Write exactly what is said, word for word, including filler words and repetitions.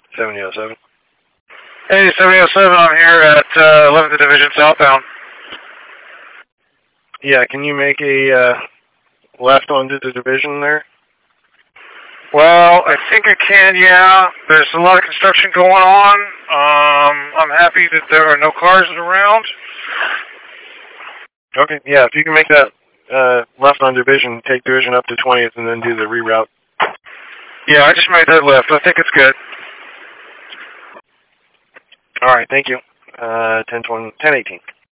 seventy oh seven. Hey, seventy oh seven, I'm here at uh, eleventh Division southbound. Yeah, can you make a uh, left onto the division there? Well, I think I can, yeah. There's a lot of construction going on. Um, I'm happy that there are no cars around. Okay, yeah, if you can make that uh, left on division, take division up to twentieth, and then do the reroute. Yeah, I just made that left. I think it's good. All right, thank you. Uh, ten eighteen.